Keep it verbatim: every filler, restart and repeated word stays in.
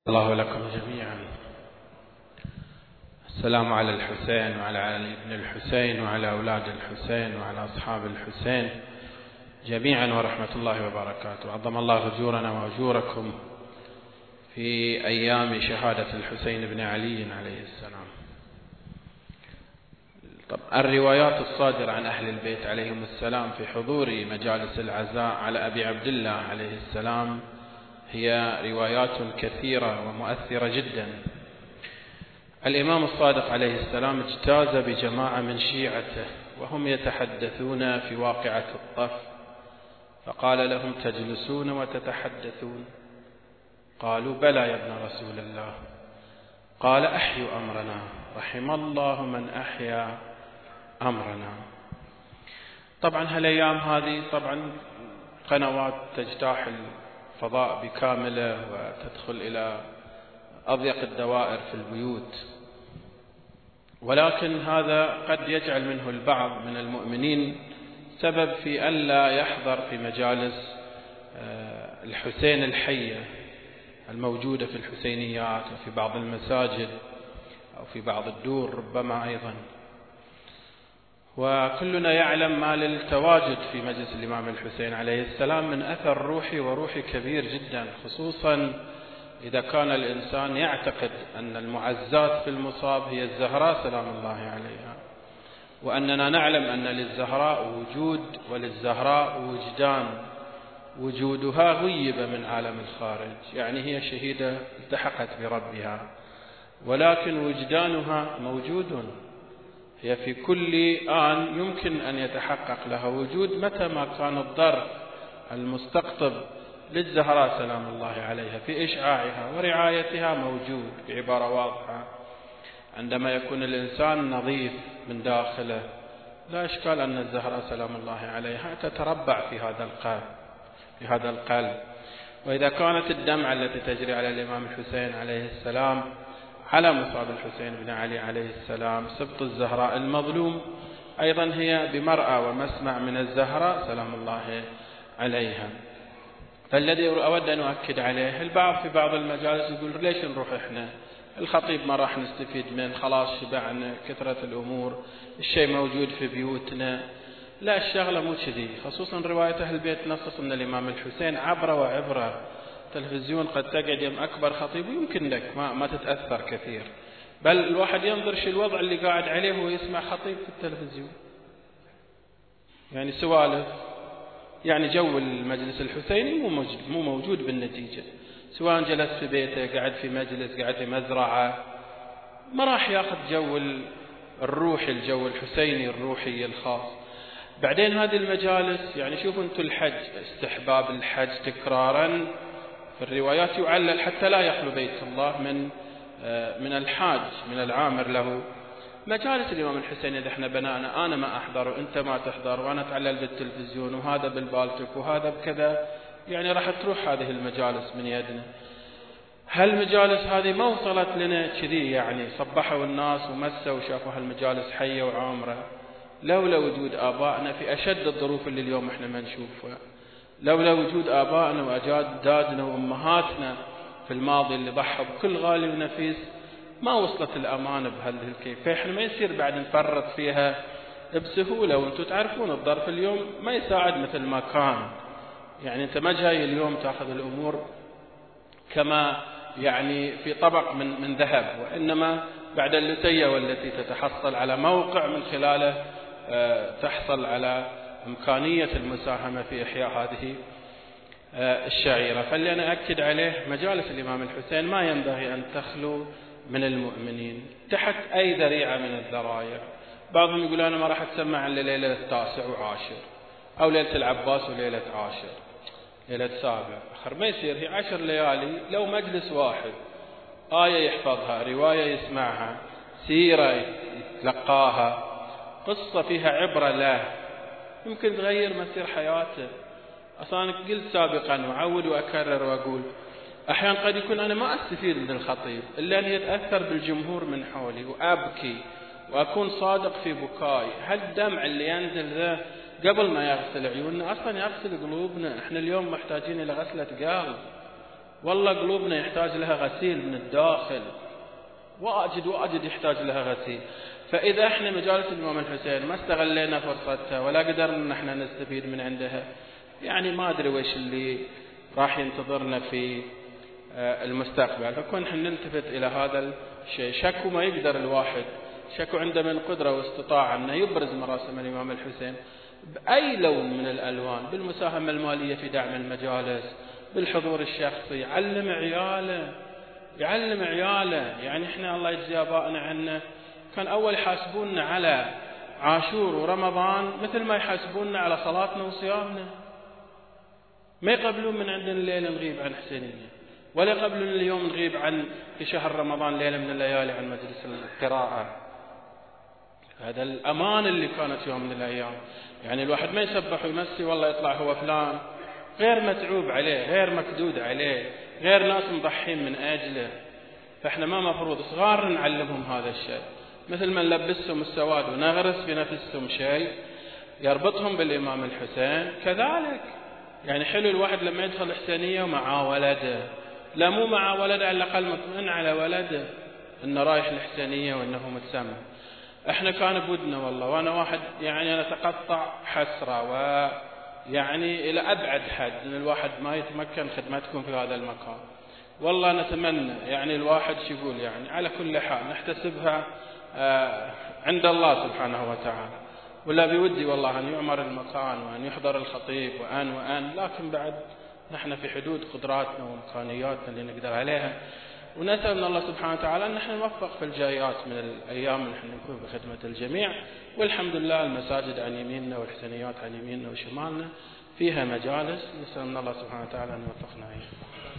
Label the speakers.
Speaker 1: الله لكم جميعا. السلام على الحسين وعلى علي بن الحسين وعلى أولاد الحسين وعلى أصحاب الحسين جميعا ورحمة الله وبركاته. عظم الله أجورنا وأجوركم في أيام شهادة الحسين بن علي عليه السلام. طب الروايات الصادرة عن أهل البيت عليهم السلام في حضور مجالس العزاء على أبي عبد الله عليه السلام هي روايات كثيرة ومؤثرة جدا. الإمام الصادق عليه السلام اجتاز بجماعة من شيعته وهم يتحدثون في واقعة الطف، فقال لهم: تجلسون وتتحدثون؟ قالوا: بلى يا ابن رسول الله. قال: أحيوا أمرنا، رحم الله من أحيا أمرنا. طبعا هالأيام هذه طبعا قنوات تجتاح الفضاء بكامله وتدخل إلى أضيق الدوائر في البيوت، ولكن هذا قد يجعل منه البعض من المؤمنين سبب في ألا يحضر في مجالس الحسين الحية الموجودة في الحسينيات وفي بعض المساجد أو في بعض الدور ربما أيضا. وكلنا يعلم ما للتواجد في مجلس الإمام الحسين عليه السلام من أثر روحي وروحي كبير جدا، خصوصا إذا كان الإنسان يعتقد أن المعزات في المصاب هي الزهراء سلام الله عليها، وأننا نعلم أن للزهراء وجود وللزهراء وجدان، وجودها غيب من عالم الخارج، يعني هي شهيدة التحقت بربها، ولكن وجدانها موجود، هي في كل آن يمكن أن يتحقق لها وجود متى ما كان الضرب المستقطب للزهراء سلام الله عليها في إشعاعها ورعايتها موجود. بعبارة واضحة، عندما يكون الإنسان نظيف من داخله لا إشكال أن الزهراء سلام الله عليها تتربع في هذا القلب في هذا القلب. وإذا كانت الدمعة التي تجري على الإمام الحسين عليه السلام على مصاب الحسين بن علي عليه السلام سبط الزهراء المظلوم، أيضا هي بمرأى ومسمع من الزهراء سلام الله عليها. فالذي أود أن أؤكد عليه، البعض في بعض المجالس يقول: ليش نروح إحنا؟ الخطيب ما راح نستفيد منه، خلاص شبعنا، كثرة الأمور، الشيء موجود في بيوتنا. لا، الشغلة مو كذي، خصوصا رواية أهل البيت نصص أن الإمام الحسين عبرة وعبرة. تلفزيون قد تقعد يم أكبر خطيب ويمكن لك ما, ما تتأثر كثير، بل الواحد ينظر شو الوضع اللي قاعد عليه وهو يسمع خطيب في التلفزيون، يعني سوالف، يعني جو المجلس الحسيني مو موجود, مو موجود بالنتيجة. سواء جلس في بيته، قاعد في مجلس، قاعد في مزرعة، ما راح ياخذ جو الروحي، الجو الحسيني الروحي الخاص. بعدين هذه المجالس، يعني شوفوا انتم الحج، استحباب الحج تكرارا في الروايات يعلل حتى لا يخلو بيت الله من من الحاج، من العامر له. مجالس الإمام الحسين إذا احنا بنانا، أنا ما أحضر وأنت ما تحضر، وأنا أتعلل بالتلفزيون وهذا بالبالتك وهذا بكذا، يعني راح تروح هذه المجالس من يدنا. هالمجالس هذه ما وصلت لنا كذي، يعني صبحوا الناس ومسوا وشافوا هالمجالس حية وعامرة، لولا وجود آبائنا في أشد الظروف اللي اليوم احنا ما نشوفها، لولا وجود آبائنا وأجدادنا وأمهاتنا في الماضي اللي ضحوا بكل غالي ونفيس، ما وصلت الأمانة بهذه الكيف. فإحنا ما يصير بعد نفرط فيها بسهولة. وأنتم تعرفون الظرف اليوم ما يساعد مثل ما كان، يعني أنت ما جاي اليوم تأخذ الأمور كما يعني في طبق من من ذهب، وإنما بعد اللتية والتي تتحصل على موقع من خلاله تحصل على إمكانية المساهمة في إحياء هذه الشعيرة. فاللي أنا أكد عليه، مجالس الإمام الحسين ما ينبغي أن تخلو من المؤمنين تحت أي ذريعة من الذرائع. بعضهم يقول: أنا ما راح أتسمع إلا ليلة التاسع وعاشر، أو ليلة العباس وليلة عاشر، ليلة سابع، آخر ما يصير. هي عشر ليالي، لو مجلس واحد آية يحفظها، رواية يسمعها، سيرة يتلقاها، قصة فيها عبرة له، يمكن تغير مسير حياته. أصلا قلت سابقا وأعود وأكرر وأقول، أحيانا قد يكون أنا ما أستفيد من الخطيب إلا أن يتأثر بالجمهور من حولي وأبكي وأكون صادق في بكائي. هالدمع اللي ينزل ذا قبل ما يغسل عيوننا أصلا يغسل قلوبنا. إحنا اليوم محتاجين إلى غسلة قلب، والله قلوبنا يحتاج لها غسيل من الداخل، واجد واجد يحتاج لها غسيل. فإذا احنا مجالس الإمام الحسين ما استغلينا فرصتها ولا قدرنا ان احنا نستفيد من عندها، يعني ما ادري وش اللي راح ينتظرنا في المستقبل. فكون احنا نلتفت إلى هذا الشيء. شكو ما يقدر الواحد، شكو عنده من قدرة واستطاعة أنه يبرز مراسم الإمام الحسين بأي لون من الألوان، بالمساهمة المالية في دعم المجالس، بالحضور الشخصي، يعلم عياله يعلم عياله يعني احنا الله يجزي آبائنا عنا كان أول يحاسبوننا على عاشور ورمضان مثل ما يحاسبوننا على صلاتنا وصيامنا. ما يقبلون من عندنا الليلة نغيب عن حسينية، ولا يقبلون اليوم نغيب عن في شهر رمضان ليلة من الليالي عن مجلس القراءة. هذا الأمان اللي كانت يوم من الأيام، يعني الواحد ما يسبح ويمسي والله يطلع هو فلان غير متعوب عليه، غير مكدود عليه، غير ناس مضحين من أجله. فإحنا ما مفروض صغار نعلمهم هذا الشيء، مثل ما نلبسهم السواد ونغرس في نفسهم شيء يربطهم بالإمام الحسين كذلك. يعني حلو الواحد لما يدخل حسينية ومعاه ولده، لا مو مع ولده على الأقل مطمئن على ولده إنه رايح الحسينية وإنه متسمى. إحنا كان بودنا والله، وأنا واحد يعني أنا أتقطع حسرة ويعني إلى أبعد حد إن الواحد ما يتمكن خدمتكم في هذا المكان. والله نتمنى يعني الواحد شو يقول يعني على كل حال نحتسبها آه عند الله سبحانه وتعالى، ولا بودي والله أن يعمر المكان وأن يحضر الخطيب وأن وأن لكن بعد نحن في حدود قدراتنا وإمكانياتنا اللي نقدر عليها، ونسأل من الله سبحانه وتعالى أن نحن نوفق في الجايات من الأيام اللي نحن نكون بخدمة الجميع. والحمد لله المساجد عن يميننا والحسنيات عن يميننا وشمالنا فيها مجالس، نسأل من الله سبحانه وتعالى أن يوفقنا.